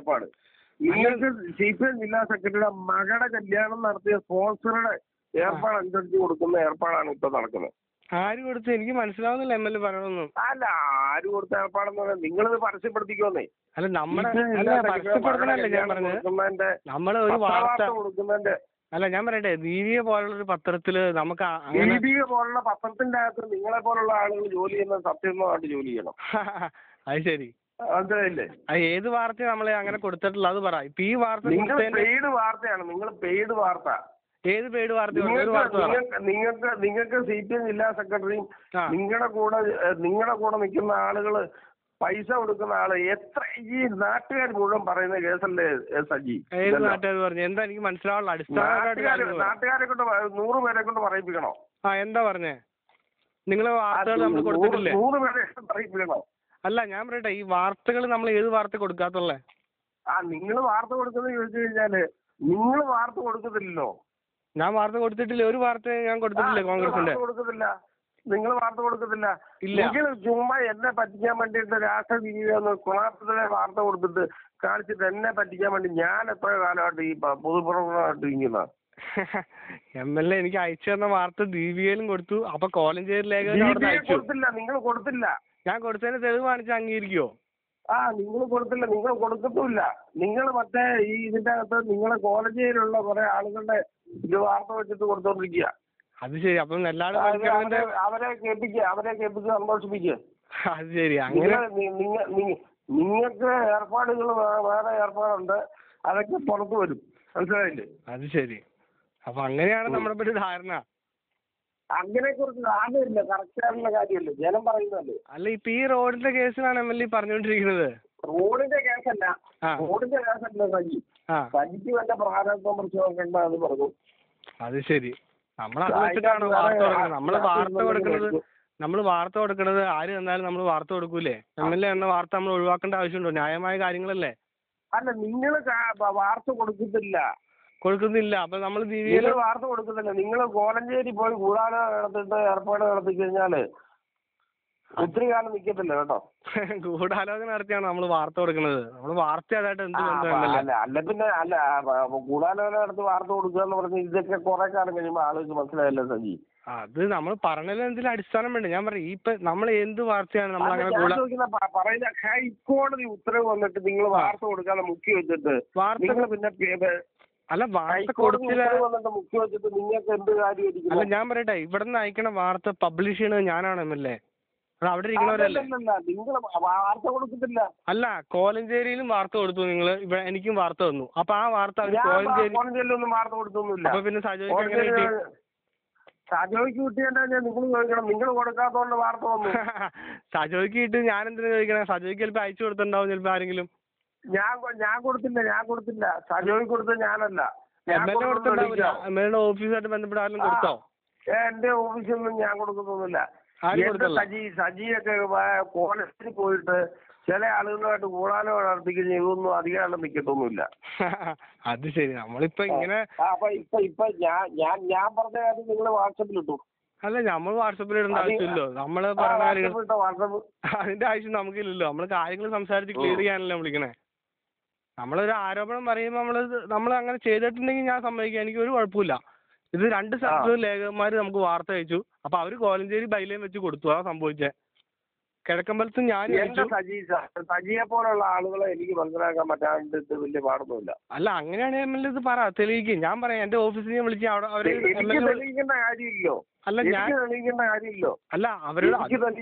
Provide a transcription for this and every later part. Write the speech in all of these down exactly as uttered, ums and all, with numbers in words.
ഏർപ്പാട്. നിങ്ങൾക്ക് C P M ജില്ലാ സെക്രട്ടറിയുടെ മകളുടെ കല്യാണം നടത്തിയ സ്പോൺസറുടെ ഏർപ്പാട് അനുസരിച്ച് കൊടുക്കുന്ന ഏർപ്പാടാണ് ഇപ്പൊ നടക്കുന്നത്. ആര് കൊടുത്തു? എനിക്ക് മനസ്സിലാവുന്നില്ല എം എൽ എ പറയണമെന്നും. അല്ല, ആര് കൊടുത്ത ഏർപ്പാടെന്ന് പറയാം, നിങ്ങളിത് പരസ്യപ്പെടുത്തിക്കോന്നേ. അല്ല നമ്മളെ പരസ്യപ്പെടുത്തണല്ലേ ഞാൻ പറഞ്ഞത്. നമ്മള് ഒരു വാർത്ത കൊടുക്കുന്നതിന്റെ അല്ല ഞാൻ പറയട്ടെ, ദീപിക പോലുള്ള ഒരു പത്രത്തില് നമുക്ക് ദീപിക പോലുള്ള പത്രത്തിന്റെ അകത്ത് നിങ്ങളെ പോലുള്ള ആളുകൾ ജോലി ചെയ്യുന്ന സത്യമായിട്ട് ജോലി ചെയ്യണം. അത് ശരി. മനസ്സിലായില്ലേ? ഏത് വാർത്ത നമ്മളെ അങ്ങനെ കൊടുത്തിട്ടുള്ള അത് പറ. ഇപ്പൊ ഈ വാർത്ത നിങ്ങൾ പെയ്ഡ് വാർത്തയാണ്, നിങ്ങൾ പെയ്ഡ് വാർത്ത. ഏത് പെയ്ഡ് വാർത്ത? നിങ്ങൾക്ക് നിങ്ങൾക്ക് സി പി എം ജില്ലാ സെക്രട്ടറിയും നിങ്ങളുടെ കൂടെ നിങ്ങളുടെ കൂടെ നിൽക്കുന്ന ആളുകള് പൈസ കൊടുക്കുന്ന ആള് എത്ര ഈ നാട്ടുകാർ മുഴുവൻ പറയുന്ന കേസല്ലേ സജി? ഏത് നാട്ടുകാർ പറഞ്ഞു? എന്താ എനിക്ക് മനസ്സിലാവുള്ള അടിസ്ഥാന നാട്ടുകാരെ കൊണ്ട് നൂറ് പേരെ കൊണ്ട് പറയിപ്പിക്കണോ? ആ എന്താ പറഞ്ഞേ? നിങ്ങളെ വാർത്തകൾ നമ്മൾ കൊടുത്തിട്ടില്ലേ? നൂറ് പേരെ പറയിപ്പിക്കണോ? അല്ല ഞാൻ പറയട്ടെ, ഈ വാർത്തകൾ നമ്മൾ ഏത് വാർത്ത കൊടുക്കാത്തുള്ളേ? ആ നിങ്ങൾ വാർത്ത കൊടുക്കുന്നത് ചോദിച്ചു കഴിഞ്ഞാല് നിങ്ങൾ വാർത്ത കൊടുക്കത്തില്ലല്ലോ. ഞാൻ വാർത്ത കൊടുത്തിട്ടില്ല, ഒരു വാർത്ത ഞാൻ കൊടുത്തിട്ടില്ല. കോൺഗ്രസിന്റെ കൊടുക്കത്തില്ല, നിങ്ങൾ വാർത്ത കൊടുക്കത്തില്ല. നിങ്ങൾ ചുമ്മാ എന്നെ പറ്റിക്കാൻ വേണ്ടിയിട്ട് രാഷ്ട്രീയ കുണാപ്പത്തിലെ വാർത്ത കൊടുത്തിട്ട് കാണിച്ചിട്ട് എന്നെ പറ്റിക്കാൻ വേണ്ടി ഞാൻ എത്ര കാലമായിട്ട് ഈ പൊതുപ്രവർത്തനമായിട്ട് ഇരിക്കുന്ന എം എൽ എ എനിക്ക് അയച്ചു തന്ന വാർത്ത ദീപികയിലും കൊടുത്തു. അപ്പൊ കോലഞ്ചേരി ലേഖകൻ കൊടുത്തില്ല, നിങ്ങൾ കൊടുത്തില്ല. ഞാൻ കൊടുത്തതിന് തെളിവ് കാണിച്ച് അംഗീകരിക്കുവോ? ആ നിങ്ങൾ കൊടുത്തില്ല, നിങ്ങൾ കൊടുക്കത്തുമില്ല. നിങ്ങൾ മറ്റേ ഈ ഇതിന്റെ അകത്ത് നിങ്ങളെ കോളേജിലുള്ള കുറെ ആളുകളുടെ ഇത് വാർത്ത വെച്ചിട്ട് കൊടുത്തോണ്ടിരിക്കുക. അത് ശരി. അപ്പം എല്ലാവരും അവരെ കേൾപ്പിക്കുക, അവരെ കേൾപ്പിച്ച് സന്തോഷിപ്പിക്കുക. അത് ശരി. അങ്ങനെ നിങ്ങൾക്ക് ഏർപ്പാടുകൾ വേറെ ഏർപ്പാടുണ്ട്, അതൊക്കെ പുറത്തു വരും. മനസ്സിലായില്ലേ? അത് ശരി. അപ്പൊ അങ്ങനെയാണ് നമ്മളെ പറ്റി ധാരണ. അങ്ങനെ കുറിച്ച് ധാരണയില്ല, കറക്റ്റായിട്ടുള്ള കാര്യമല്ലേ ജനം പറയുന്നല്ലേ. അല്ല ഇപ്പൊ ഈ റോഡിന്റെ കേസിലാണ് എം എൽ എ പറഞ്ഞുകൊണ്ടിരിക്കുന്നത്. റോഡിന്റെ കേസല്ല, റോഡിന്റെ കേസല്ല സജി. സജിക്ക് വല്ല പ്രാരംഭം കുറിച്ച് നോക്കേണ്ടത് പറഞ്ഞു. അത് ശരി. നമ്മൾ അത് വെച്ചിട്ടാണ് വാർത്ത കൊടുക്കുന്നത്. നമ്മള് വാർത്ത കൊടുക്കുന്നത് നമ്മൾ വാർത്ത കൊടുക്കുന്നത് ആര് തന്നാലും നമ്മൾ വാർത്ത കൊടുക്കൂലേ? എം എൽ എ എന്ന വാർത്ത നമ്മൾ ഒഴിവാക്കേണ്ട ആവശ്യമുണ്ടോ? ന്യായമായ കാര്യങ്ങളല്ലേ. അല്ല നിങ്ങൾ വാർത്ത കൊടുക്കത്തില്ല കൊടുക്കുന്നില്ല അപ്പൊ നമ്മൾ വാർത്ത കൊടുക്കുന്നില്ല. നിങ്ങൾ കോലഞ്ചേരി പോയി കൂടാതെ നടത്തിട്ട് ഏർപ്പാട് നടത്തി കഴിഞ്ഞാല് ഒത്തിരി കാലം നിൽക്കത്തില്ല കേട്ടോ. ഗൂഢാലോചന നടത്തിയാണ് നമ്മൾ വാർത്ത കൊടുക്കുന്നത്. നമ്മൾ വാർത്ത അതായിട്ട് എന്ത് അല്ല അല്ല പിന്നെ അല്ല ഗൂഢാലോചന നടത്തി വാർത്ത കൊടുക്കുക എന്ന് പറഞ്ഞ ഇതൊക്കെ കുറെ കാലം കഴിയുമ്പോൾ ആളുകൾക്ക് മനസ്സിലായല്ലോ സജി. അത് നമ്മൾ പറഞ്ഞതിൽ എന്തെങ്കിലും അടിസ്ഥാനം വേണ്ട. ഞാൻ പറയും ഇപ്പൊ നമ്മൾ എന്ത് വാർത്തയാണ് നമ്മൾ അങ്ങനെ പറയുന്ന ഹൈക്കോടതി ഉത്തരവ് വന്നിട്ട് നിങ്ങൾ വാർത്ത കൊടുക്കാതെ മുക്കി വെച്ചിട്ട് വാർത്തകൾ പിന്നെ അല്ല വാർത്ത കൊടുത്തില്ല മുക്കി വെച്ചിട്ട് നിങ്ങൾക്ക് എന്ത് കാര്യം? അല്ല ഞാൻ പറയട്ടെ, ഇവിടെ നിന്ന് അയക്കണ വാർത്ത പബ്ലിഷ് ചെയ്യണത് ഞാനാണ് എം എൽ എ. അത് അവിടെ ഇരിക്കണവരല്ലേ. നിങ്ങൾ വാർത്ത കൊടുക്കത്തില്ല. അല്ല കോലഞ്ചേരിയിലും വാർത്ത കൊടുത്തു നിങ്ങൾ, ഇവിടെ എനിക്കും വാർത്ത തന്നു. അപ്പൊ ആ വാർത്ത കോലഞ്ചേരിയിലൊന്നും വാർത്ത കൊടുത്തൊന്നുമില്ല. അപ്പൊ പിന്നെ സജോയ്ക്ക് സജോയ്ക്ക് കിട്ടിയാൽ നിങ്ങൾ ചോദിക്കണം, നിങ്ങൾ കൊടുക്കാത്തോണ്ട് വാർത്ത വന്നു. സജോയ്ക്ക് കിട്ടി ഞാൻ എന്തിനാ ചോദിക്കണേ? സജോയ്ക്ക് ചിലപ്പോൾ അയച്ചു കൊടുത്തിട്ടുണ്ടാവും ചിലപ്പോ ആരെങ്കിലും. ഞാൻ ഞാൻ കൊടുത്തില്ല ഞാൻ കൊടുത്തില്ല സജോയ്ക്ക് കൊടുത്തത് ഞാനല്ല. എം എൽ എ കൊടുത്തിട്ടുണ്ടാവില്ല. എം എൽ എ ഓഫീസായിട്ട് ബന്ധപ്പെട്ട ആരെങ്കിലും കൊടുത്തോ? എന്റെ ഓഫീസിലൊന്നും ഞാൻ കൊടുക്കുന്നൊന്നുമില്ല. സജി സജിയൊക്കെ കോളേജിൽ പോയിട്ട് ചില ആളുകളുമായിട്ട് കൂടാനോ നടത്തിക്കഴിഞ്ഞാൽ ഇതൊന്നും അധികം നിൽക്കത്തൊന്നുമില്ല. അത് ശരി. നമ്മളിപ്പോ ഇങ്ങനെ അപ്പൊ ഇപ്പൊ ഇപ്പൊ ഞാൻ ഞാൻ ഞാൻ പറഞ്ഞ കാര്യം നിങ്ങൾ വാട്സപ്പിൽ ഇട്ടു. അല്ല നമ്മൾ വാട്സപ്പിൽ ഇടേണ്ട ആവശ്യമില്ലല്ലോ. നമ്മള് പറഞ്ഞ കാര്യങ്ങൾ അതിന്റെ ആവശ്യം നമുക്കില്ലല്ലോ. നമ്മള് കാര്യങ്ങൾ സംസാരിച്ച് ക്ലിയർ ചെയ്യാനല്ലേ വിളിക്കണേ. നമ്മളൊരു ആരോപണം പറയുമ്പോൾ നമ്മള് നമ്മൾ അങ്ങനെ ചെയ്തിട്ടുണ്ടെങ്കിൽ ഞാൻ സമ്മതിക്കാം, എനിക്ക് ഒരു കുഴപ്പമില്ല. ഇത് രണ്ട് സ്ഥലത്ത് ലേഖകന്മാര് നമുക്ക് വാർത്ത അയച്ചു. അപ്പൊ അവര് കോലഞ്ചേരി ബൈലയും വെച്ച് കൊടുത്തു. ആ സംഭവിച്ചേ കിഴക്കമ്പലത്ത് ഞാൻ സജിയെ പോലുള്ള ആളുകളെ എനിക്ക് മനസ്സിലാക്കാൻ പറ്റാണ്ട് വലിയ പാടൊന്നുമില്ല. അല്ല അങ്ങനെയാണ് എം എൽ എ ഇത് പറ തെളിയിക്കും. ഞാൻ പറയാം എന്റെ ഓഫീസിൽ ഞാൻ വിളിച്ച് അവിടെ അവര് തെളിയിക്കേണ്ട കാര്യമില്ലോ. അല്ല ഞാൻ തെളിയിക്കേണ്ട കാര്യമില്ലോ. അല്ല അവരോട്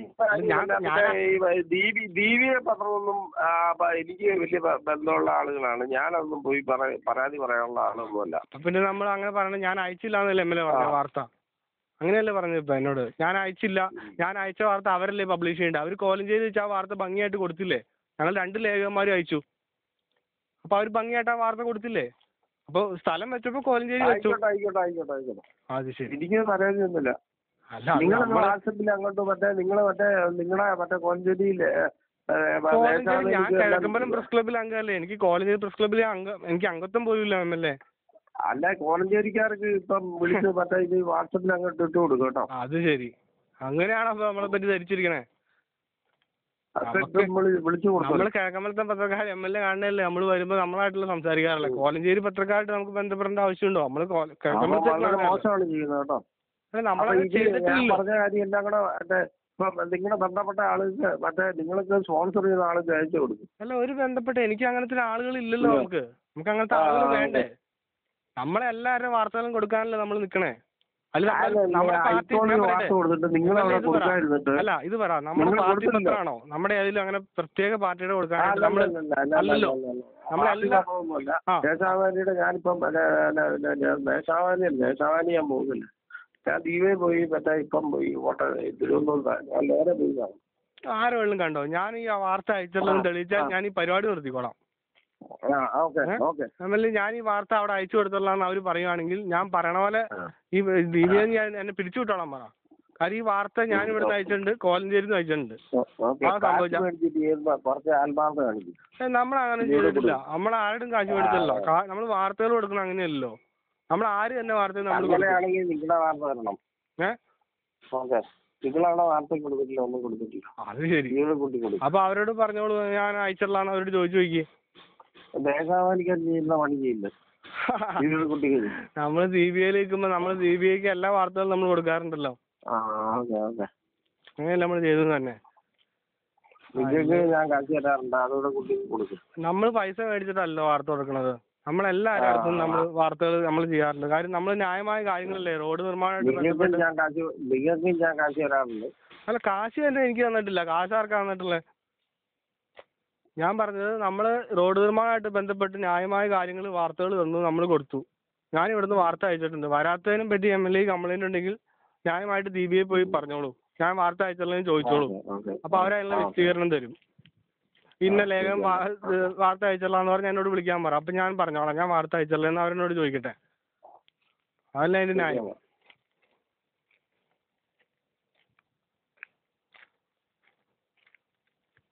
ദീപിക പത്രമൊന്നും എനിക്ക് വലിയ ബന്ധമുള്ള ആളുകളാണ്. ഞാനൊന്നും പോയി പരാതി പറയാനുള്ള ആളൊന്നുമല്ല. പിന്നെ നമ്മൾ അങ്ങനെ പറയണത് ഞാൻ അയച്ചില്ല എന്നല്ലേ എം എൽ എ പറഞ്ഞ വാർത്ത? അങ്ങനെയല്ലേ പറഞ്ഞത് ഇപ്പൊ എന്നോട്? ഞാൻ അയച്ചില്ല, ഞാൻ അയച്ച വാർത്ത അവരല്ലേ പബ്ലിഷ് ചെയ്യേണ്ടത്. അവർ കോലഞ്ചേരി വെച്ച് ആ വാർത്ത ഭംഗിയായിട്ട് കൊടുത്തില്ലേ? ഞങ്ങൾ രണ്ട് ലേഖകന്മാരും അയച്ചു. അപ്പൊ അവർ ഭംഗിയായിട്ട് ആ വാർത്ത കൊടുത്തില്ലേ? അപ്പൊ സ്ഥലം വെച്ചപ്പോ കോലഞ്ചേരി വെച്ചു. അത് ശരി. എനിക്ക് പരാതിയൊന്നുമില്ല. നിങ്ങൾ വാട്സപ്പിൽ അങ്ങോട്ട് മറ്റേ നിങ്ങളെ മറ്റേ നിങ്ങളെ മറ്റേ കോലഞ്ചേരിയിലെ ഞാൻ കിഴക്കമ്പലം പ്രസ് ക്ലബ്ബിൽ അംഗമല്ലേ. എനിക്ക് കോലഞ്ചേരി പ്രസ് ക്ലബ്ബിലെ അംഗം എനിക്ക് അംഗത്വം പോലും ഇല്ല എം എൽ എ. അല്ല കോലഞ്ചേരിക്കാർക്ക് ഇപ്പം വിളിച്ച് മറ്റേ ഇത് വാട്സപ്പിൽ അങ്ങോട്ട് ഇട്ട് കൊടുക്കും കേട്ടോ. അത് ശരി. അങ്ങനെയാണോ നമ്മളെ പറ്റി ധരിച്ചിരിക്കണേ? അതൊക്കെ നമ്മൾ വിളിച്ചു കൊടുക്കും. നമ്മള് കിഴക്കമ്പലത്തെ പത്രക്കാർ എം എൽ എ കാണുന്നതല്ലേ, നമ്മൾ വരുമ്പോ നമ്മളായിട്ടുള്ള സംസാരിക്കാറില്ല. കോലഞ്ചേരി പത്രക്കാരായിട്ട് നമുക്ക് ബന്ധപ്പെടേണ്ട ആവശ്യമുണ്ടോ? നമ്മള് മോശമാണ് ചെയ്യുന്നത് കേട്ടോ. നമ്മളെ ചെയ്തിട്ടില്ലല്ലോ. പറഞ്ഞ കാര്യം എല്ലാം കൂടെ മറ്റേ നിങ്ങളുടെ ബന്ധപ്പെട്ട ആൾക്ക് മറ്റേ നിങ്ങൾക്ക് സ്പോൺസർ ചെയ്ത ആൾക്ക് അയച്ചു കൊടുക്കും. അല്ല, ഒരു ബന്ധപ്പെട്ട എനിക്ക് അങ്ങനത്തെ ആളുകൾ ഇല്ലല്ലോ. നമുക്ക് നമുക്ക് അങ്ങനത്തെ ആളുകൾ വേണ്ടേ? നമ്മളെ എല്ലാവരുടെ വാർത്തകളും കൊടുക്കാനല്ലേ നമ്മൾ നിക്കണേ. അല്ല ഇത് പറ, നമ്മുടെ പാർട്ടി പത്രമാണോ? നമ്മുടെ ഏതെങ്കിലും അങ്ങനെ പ്രത്യേക പാർട്ടിയുടെ കൊടുക്കാനായിട്ട് അല്ലല്ലോ. ദേശാവാനിയുടെ ഞാനിപ്പം ദേശാവാനി ദേശാവാനി ഞാൻ പോകുന്നില്ല. ഞാൻ ദീപേ പോയി മറ്റേ ഇപ്പം പോയി കോട്ട തിരുവനന്തപുരത്താണ്. ഞാൻ നേരെ പോയി കാണും. ആരും വെള്ളം കണ്ടോ? ഞാൻ ഈ വാർത്ത അയച്ചിട്ടുള്ളത് തെളിയിച്ചാൽ ഞാൻ ഈ പരിപാടി നിർത്തിക്കോളാം. ഞാൻ ഈ വാർത്ത അവിടെ അയച്ചു കൊടുത്തോളാന്ന് അവര് പറയുവാണെങ്കിൽ ഞാൻ പറയണ പോലെ ഈ ദീപിയെ ഞാൻ എന്നെ പിടിച്ചു വിട്ടോളാം പറ. കാര്യം ഈ വാർത്ത ഞാൻ ഇവിടുന്ന് അയച്ചിട്ടുണ്ട്, കോലഞ്ചേരിന്ന് അയച്ചിട്ടുണ്ട്. ആ സംഭവിച്ച നമ്മളങ്ങനെ ചെയ്തിട്ടില്ല. നമ്മൾ ആരുടെയും കാശ് മേടിച്ചല്ലോ. നമ്മൾ വാർത്തകൾ കൊടുക്കണം അങ്ങനെയല്ലോ. നമ്മൾ ആര് തന്നെ വാർത്ത നമ്മൾ നിങ്ങളുടെ വാർത്ത തരണം. ഏഹ് നിങ്ങളവിടെ വാർത്ത കൊടുത്തിട്ടില്ല, ഒന്നും കൊടുത്തിട്ടില്ല. അത് ശരി. അപ്പൊ അവരോട് പറഞ്ഞോളൂ ഞാൻ അയച്ചിട്ടുള്ളതാണ് അവരോട് ചോദിച്ചു നോക്കി. ദേശാവാനിക്കാൻ ചെയ്യുന്ന പണി ചെയ്യില്ല. നമ്മള് സി ബി ഐയിൽ നിൽക്കുമ്പോ നമ്മള് സി ബി ഐക്ക് എല്ലാ വാർത്തകളും നമ്മൾ കൊടുക്കാറുണ്ടല്ലോ. അങ്ങനെയല്ല നമ്മൾ ചെയ്തത് തന്നെ. ഞാൻ കാശ് തരാറുണ്ട്, അതോടെ കുട്ടിക്ക് കൊടുക്കും. നമ്മൾ പൈസ മേടിച്ചിട്ടല്ലോ വാർത്ത കൊടുക്കണത്. നമ്മളെല്ലാവരുടെ അടുത്തും നമ്മൾ വാർത്തകൾ നമ്മൾ ചെയ്യാറുണ്ട്. കാര്യം നമ്മൾ ന്യായമായ കാര്യങ്ങളല്ലേ റോഡ് നിർമ്മാണമായിട്ട് ഞാൻ കാശ് തരാറുണ്ട്. അല്ല, കാശ് തന്നെ എനിക്ക് തന്നിട്ടില്ല. കാശ് ആർക്കാ തന്നിട്ടുള്ളത്? ഞാൻ പറഞ്ഞത് നമ്മൾ റോഡ് നിർമ്മാണമായിട്ട് ബന്ധപ്പെട്ട് ന്യായമായ കാര്യങ്ങൾ വാർത്തകൾ തന്നു, നമ്മൾ കൊടുത്തു. ഞാൻ ഇവിടുന്ന് വാർത്ത അയച്ചിട്ടുണ്ട്. വരാത്തതിനും പറ്റി എം എൽ എ കംപ്ലൈന്റ് ഉണ്ടെങ്കിൽ ന്യായമായിട്ട് ദി ബി ഐ പോയി പറഞ്ഞോളൂ. ഞാൻ വാർത്ത അയച്ചുള്ളതെന്ന് ചോദിച്ചോളൂ. അപ്പൊ അവരതിനുള്ള വിശദീകരണം തരും. ഇന്ന ലേഖനം വാർത്ത അയച്ചുള്ളതെന്ന് പറഞ്ഞാൽ എന്നോട് വിളിക്കാൻ പറ. അപ്പൊ ഞാൻ പറഞ്ഞോളാം ഞാൻ വാർത്ത അയച്ചുള്ളതെന്ന് അവരെന്നോട് ചോദിക്കട്ടെ. അതല്ല അതിന്റെ ന്യായം.